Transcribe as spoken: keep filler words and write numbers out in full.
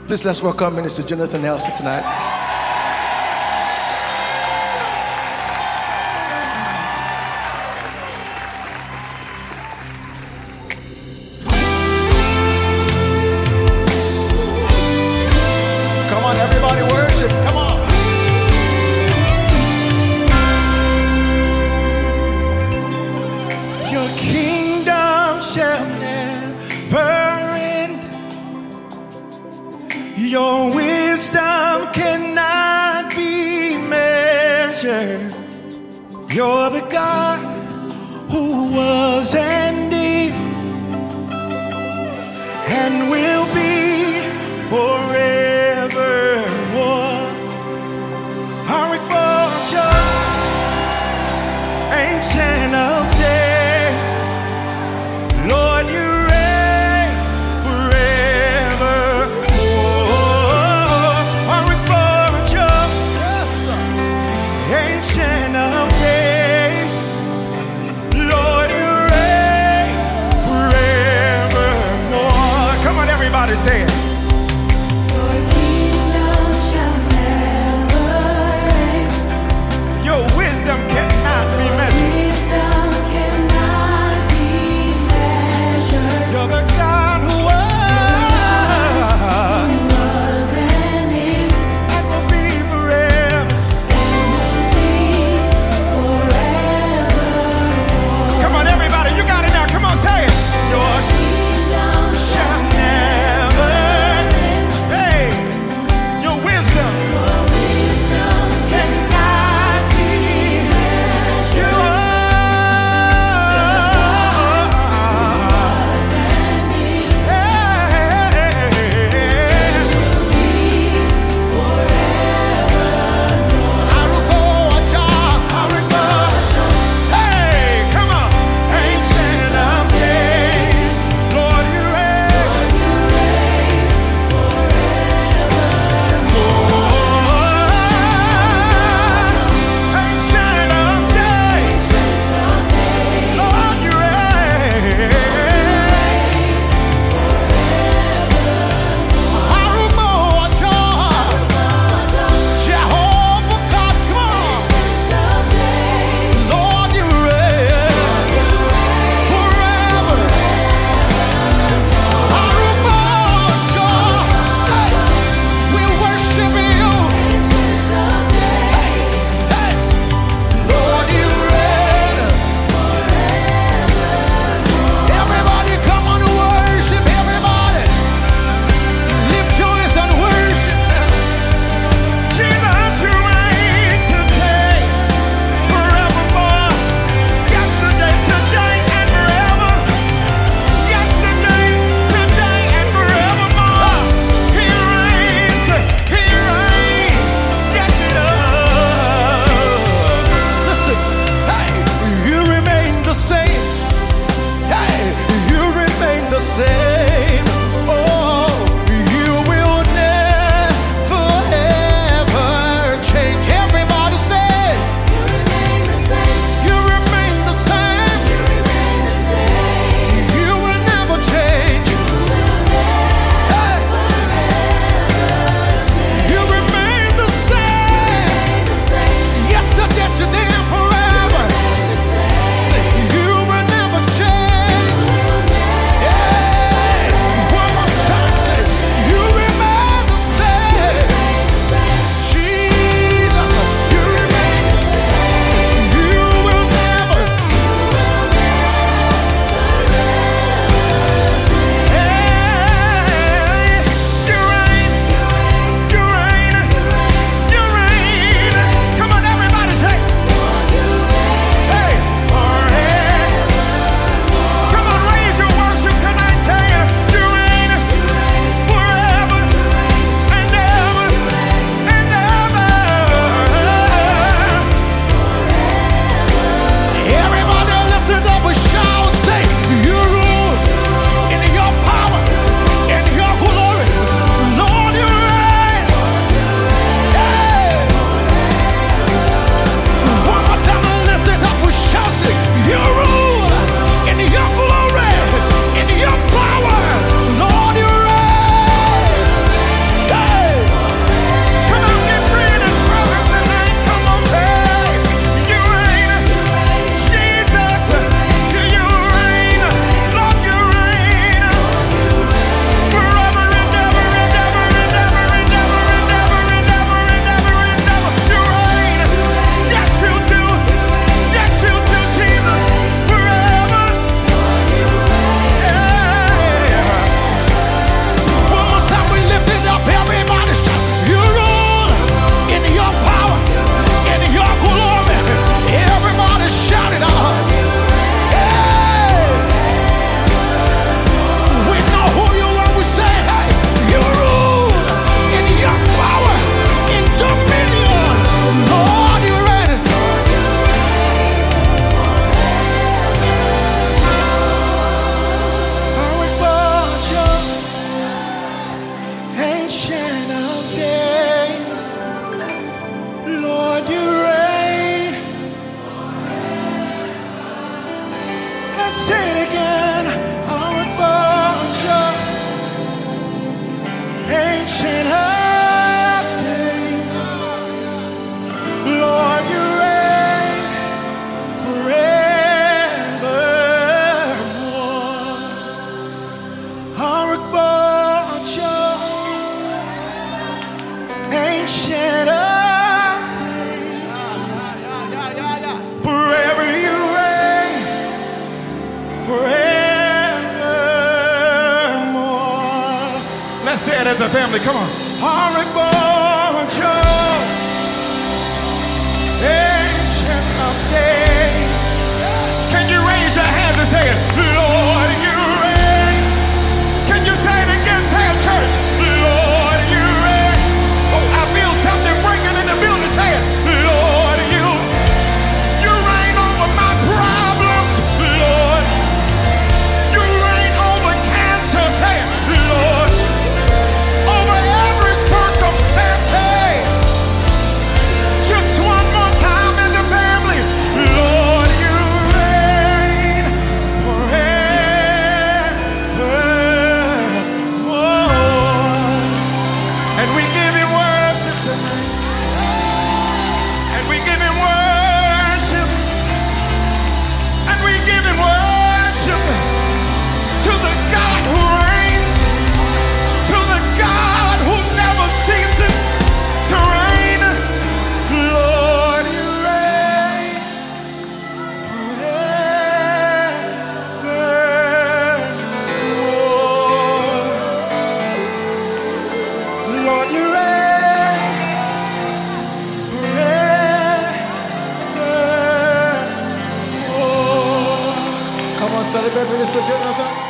Please let's welcome Minister Jonathan Nelson tonight. Come on, everybody, worship. Come on. Your kingdom shall never end. Your wisdom cannot be measured. You're the God who was and is and will be forevermore. Our culture, ancient of days, Lord, you reign forevermore. Our culture, ancient of days, Lord, you reign forevermore. Come on, everybody, say it. Your kingdom shall never Ancient of days, Lord, you reign. Let's say it again. Our Ancient of days, Lord, you reign forevermore. Our Ancient of days, forever you reign, forevermore. Let's say it as a family. Come on. Horrible Joe, Ancient of days. Can you raise your hands and say it? Lord, you reign. Can you say it again? Say it, church. Lord, you reign. Oh, I feel something breaking in the building. Say it. Lord, you, you reign over my problems. Lord, you reign over cancer. Say it. Lord, over every circumstance. Hey, just one more time as a family. Lord, you reign forevermore. And we give him worship tonight. And we give him worship. And we give him worship to the God who reigns, to the God who never ceases to reign. Lord, you reign forevermore. Lord, you reign forevermore. Come on, celebrate with us, Jonathan.